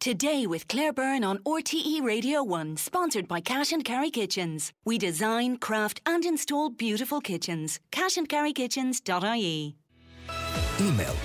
Today with Claire Byrne on RTE Radio 1, sponsored by Cash and Carry Kitchens. We design, craft and install beautiful kitchens. cashandcarrykitchens.ie. Email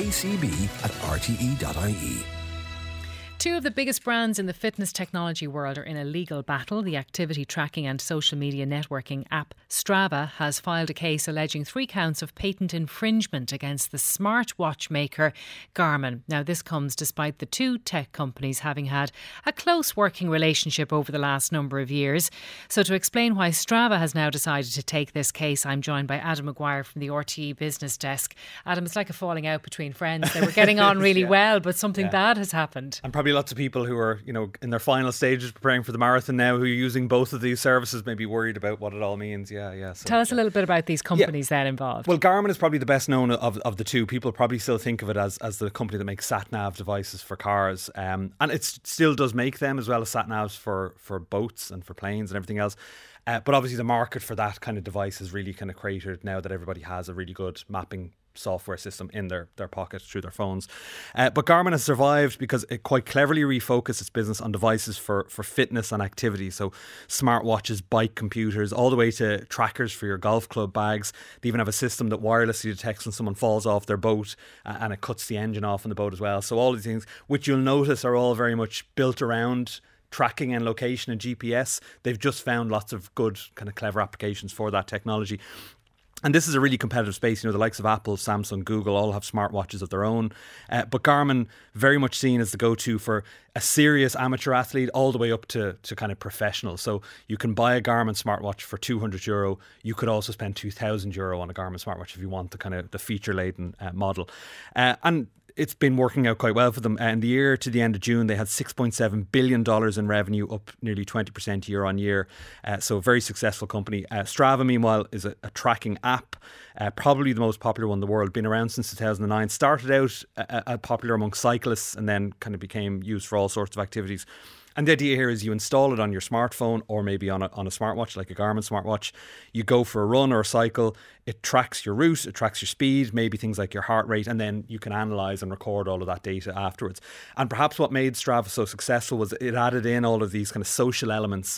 todaycb@rte.ie. Two of the biggest brands in the fitness technology world are in a legal battle. The activity tracking and social media networking app Strava has filed a case alleging 3 counts of patent infringement against the smartwatch maker Garmin. Now, this comes despite the two tech companies having had a close working relationship over the last number of years. So to explain why Strava has now decided to take this case, I'm joined by Adam Maguire from the RTE Business Desk. Adam, it's like a falling out between friends. They were getting on really well, but something bad has happened. And probably lots of people who are, in their final stages preparing for the marathon now, who are using both of these services, may be worried about what it all means. So, tell us a little bit about these companies then involved. Well, Garmin is probably the best known of the two. People probably still think of it as the company that makes sat-nav devices for cars. And it still does make them, as well as sat-navs for boats and for planes and everything else. But obviously the market for that kind of device is really kind of cratered now that everybody has a really good mapping software system in their pocket through their phones. But Garmin has survived because it quite cleverly refocused its business on devices for fitness and activity. So smartwatches, bike computers, all the way to trackers for your golf club bags. They even have a system that wirelessly detects when someone falls off their boat and it cuts the engine off on the boat as well. So all these things, which you'll notice are all very much built around tracking and location and GPS. They've just found lots of good kind of clever applications for that technology. And this is a really competitive space. The likes of Apple, Samsung, Google all have smartwatches of their own. But Garmin, very much seen as the go-to for a serious amateur athlete all the way up to kind of professional. So you can buy a Garmin smartwatch for €200. You could also spend €2,000 on a Garmin smartwatch if you want the feature-laden model. And it's been working out quite well for them. In the year to the end of June, they had $6.7 billion in revenue, up nearly 20% year on year. So a very successful company. Strava, meanwhile, is a tracking app, probably the most popular one in the world. Been around since 2009. Started out popular among cyclists and then kind of became used for all sorts of activities. And the idea here is you install it on your smartphone or maybe on a smartwatch, like a Garmin smartwatch. You go for a run or a cycle. It tracks your route, it tracks your speed, maybe things like your heart rate, and then you can analyse and record all of that data afterwards. And perhaps what made Strava so successful was it added in all of these kind of social elements.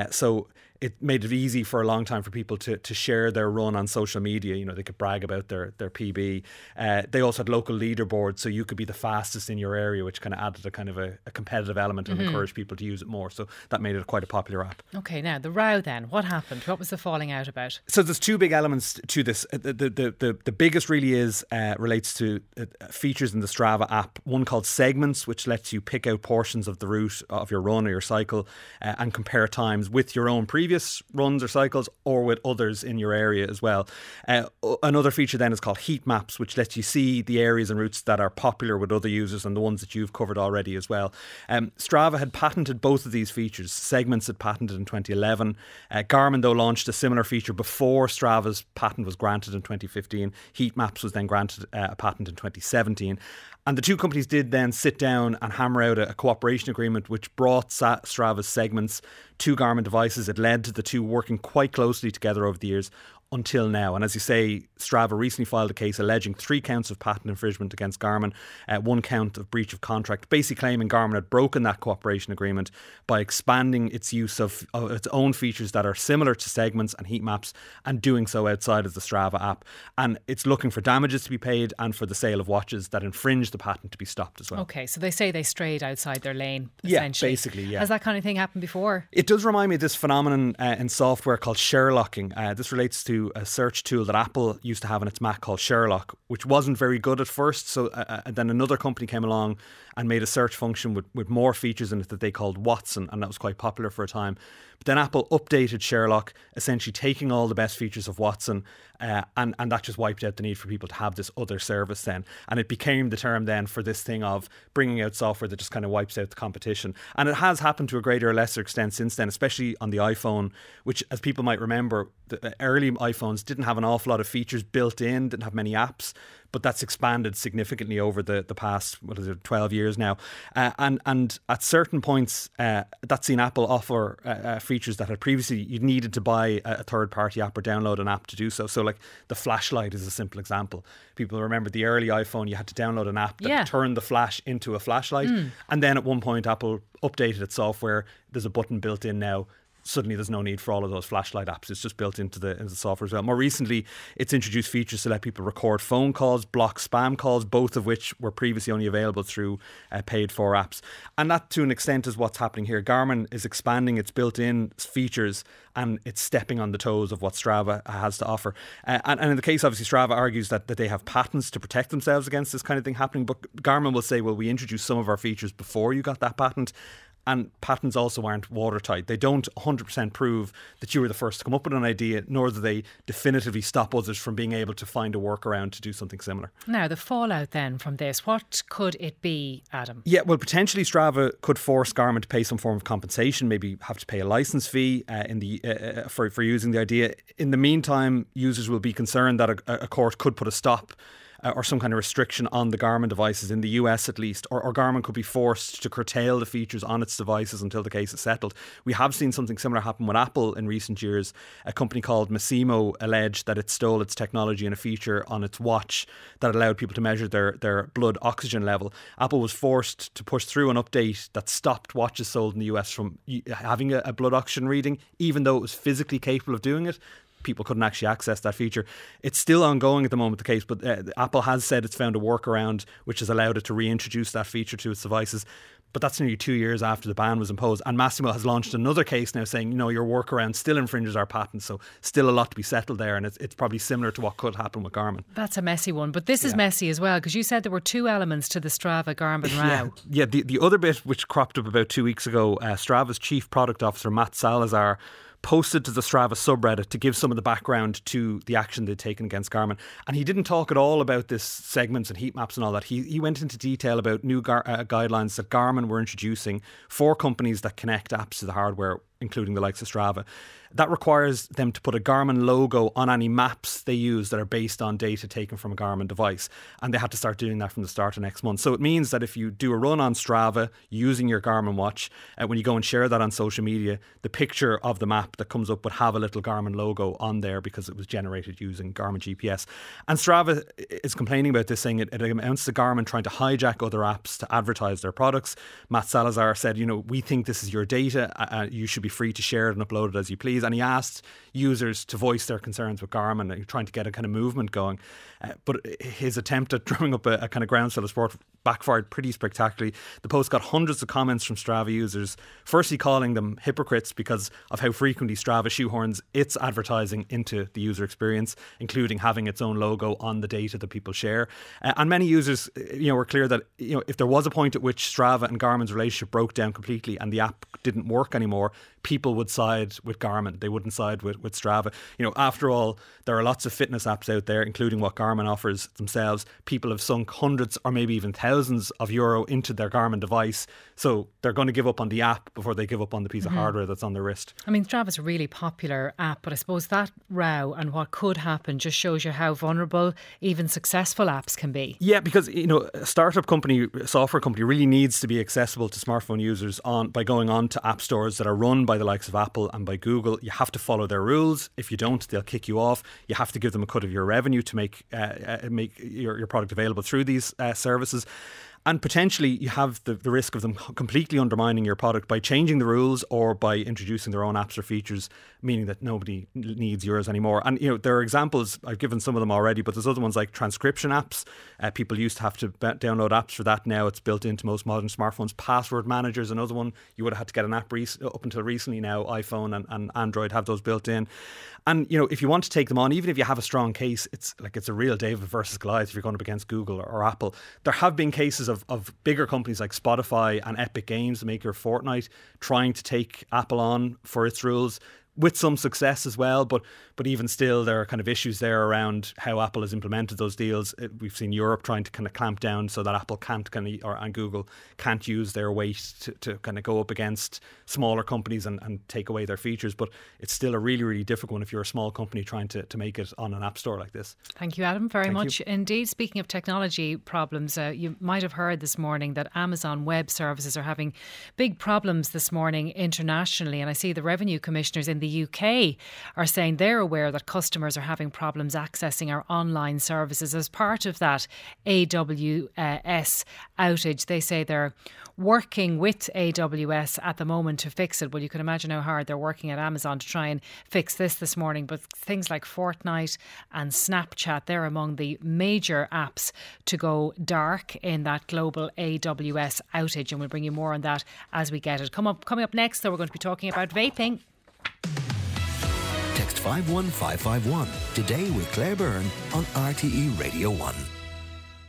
So it made it easy for a long time for people to share their run on social media. They could brag about their PB. They also had local leaderboards, so you could be the fastest in your area, which kind of added a kind of a competitive element and encouraged people to use it more. So that made it quite a popular app. Okay, now the row then. What happened? What was the falling out about? So there's two big elements to this. The biggest really relates to features in the Strava app. One called Segments, which lets you pick out portions of the route of your run or your cycle and compare times with your own previous runs or cycles or with others in your area as well. Another feature then is called Heat Maps, which lets you see the areas and routes that are popular with other users and the ones that you've covered already as well. Strava had patented both of these features. Segments had patented in 2011. Garmin, though, launched a similar feature before Strava's patent was granted in 2015. Heat Maps was then granted a patent in 2017. And the two companies did then sit down and hammer out a cooperation agreement which brought Strava's Segments to Garmin devices. It led to the two working quite closely together over the years until now. And as you say, Strava recently filed a case alleging 3 counts of patent infringement against Garmin, 1 count of breach of contract, basically claiming Garmin had broken that cooperation agreement by expanding its use of its own features that are similar to Segments and Heat Maps and doing so outside of the Strava app. And it's looking for damages to be paid and for the sale of watches that infringe the patent to be stopped as well. Okay, so they say they strayed outside their lane, essentially. Yeah, basically, yeah. Has that kind of thing happened before? It does remind me of this phenomenon in software called Sherlocking. This relates to a search tool that Apple used to have on its Mac called Sherlock, which wasn't very good at first. So then another company came along and made a search function with more features in it that they called Watson, and that was quite popular for a time. But then Apple updated Sherlock, essentially taking all the best features of Watson, and that just wiped out the need for people to have this other service then. And it became the term then for this thing of bringing out software that just kind of wipes out the competition. And it has happened to a greater or lesser extent since then, especially on the iPhone, which, as people might remember, the early iPhones didn't have an awful lot of features built in, didn't have many apps, but that's expanded significantly over the past 12 years now, and at certain points that's seen Apple offer features that had previously you needed to buy a third-party app or download an app to do so. So like the flashlight is a simple example. People remember the early iPhone, you had to download an app that turned the flash into a flashlight, and then at one point Apple updated its software. There's a button built in now. Suddenly there's no need for all of those flashlight apps. It's just built into the software as well. More recently, it's introduced features to let people record phone calls, block spam calls, both of which were previously only available through paid for apps. And that, to an extent, is what's happening here. Garmin is expanding its built-in features and it's stepping on the toes of what Strava has to offer. And in the case, obviously, Strava argues that they have patents to protect themselves against this kind of thing happening. But Garmin will say, well, we introduced some of our features before you got that patent. And patents also aren't watertight. They don't 100% prove that you were the first to come up with an idea, nor do they definitively stop others from being able to find a workaround to do something similar. Now, the fallout then from this, what could it be, Adam? Yeah, well, potentially Strava could force Garmin to pay some form of compensation, maybe have to pay a license fee for using the idea. In the meantime, users will be concerned that a court could put a stop or some kind of restriction on the Garmin devices in the US at least, or Garmin could be forced to curtail the features on its devices until the case is settled. We have seen something similar happen with Apple in recent years. A company called Masimo alleged that it stole its technology and a feature on its watch that allowed people to measure their blood oxygen level. Apple was forced to push through an update that stopped watches sold in the US from having a blood oxygen reading, even though it was physically capable of doing it. People couldn't actually access that feature. It's still ongoing at the moment, the case, but Apple has said it's found a workaround which has allowed it to reintroduce that feature to its devices. But that's nearly 2 years after the ban was imposed. And Massimo has launched another case now saying, your workaround still infringes our patent. So still a lot to be settled there. And it's probably similar to what could happen with Garmin. That's a messy one. But this is messy as well, because you said there were two elements to the Strava Garmin row. Yeah, the other bit which cropped up about 2 weeks ago, Strava's chief product officer, Matt Salazar, posted to the Strava subreddit to give some of the background to the action they'd taken against Garmin. And he didn't talk at all about this segments and heat maps and all that. He went into detail about new guidelines that Garmin were introducing for companies that connect apps to the hardware, including the likes of Strava. That requires them to put a Garmin logo on any maps they use that are based on data taken from a Garmin device. And they had to start doing that from the start of next month. So it means that if you do a run on Strava using your Garmin watch, when you go and share that on social media, the picture of the map that comes up would have a little Garmin logo on there because it was generated using Garmin GPS. And Strava is complaining about this, saying it amounts to Garmin trying to hijack other apps to advertise their products. Matt Salazar said, we think this is your data. You should be free to share it and upload it as you please. And he asked users to voice their concerns with Garmin, trying to get a kind of movement going. But his attempt at drumming up a kind of groundswell of support backfired pretty spectacularly. The post got hundreds of comments from Strava users, firstly calling them hypocrites because of how frequently Strava shoehorns its advertising into the user experience, including having its own logo on the data that people share. And many users, were clear that, if there was a point at which Strava and Garmin's relationship broke down completely and the app didn't work anymore, people would side with Garmin. They wouldn't side with Strava. After all, there are lots of fitness apps out there, including what Garmin offers themselves. People have sunk hundreds or maybe even thousands of euro into their Garmin device. So they're going to give up on the app before they give up on the piece of hardware that's on their wrist. I mean, Strava's a really popular app, but I suppose that row and what could happen just shows you how vulnerable even successful apps can be. Yeah, because, a startup company, a software company really needs to be accessible to smartphone users by going on to app stores that are run by the likes of Apple and by Google. You have to follow their rules. If you don't, they'll kick you off. You have to give them a cut of your revenue to make your product available through these services. And potentially you have the risk of them completely undermining your product by changing the rules or by introducing their own apps or features, meaning that nobody needs yours anymore. And, there are examples, I've given some of them already, but there's other ones like transcription apps. People used to have to download apps for that. Now it's built into most modern smartphones. Password manager is another one. You would have had to get an app up until recently. Now iPhone and Android have those built in. And, if you want to take them on, even if you have a strong case, it's a real David versus Goliath if you're going up against Google or Apple. There have been cases of bigger companies like Spotify and Epic Games, the maker of Fortnite, trying to take Apple on for its rules. with some success as well, but even still there are kind of issues there around how Apple has implemented those deals. We've seen Europe trying to kind of clamp down so that Apple can't and Google can't use their weight to kind of go up against smaller companies and take away their features. But it's still a really, really difficult one if you're a small company trying to make it on an app store like this. Thank you, Adam, very much indeed. Speaking of technology problems, you might have heard this morning that Amazon Web Services are having big problems this morning internationally, and I see the revenue commissioners in the UK are saying they're aware that customers are having problems accessing our online services as part of that AWS outage. They say they're working with AWS at the moment to fix it. Well, you can imagine how hard they're working at Amazon to try and fix this morning. But things like Fortnite and Snapchat, they're among the major apps to go dark in that global AWS outage. And we'll bring you more on that as we get it. Coming up next, though, we're going to be talking about vaping. Text 51551 today with Claire Byrne on RTE Radio 1.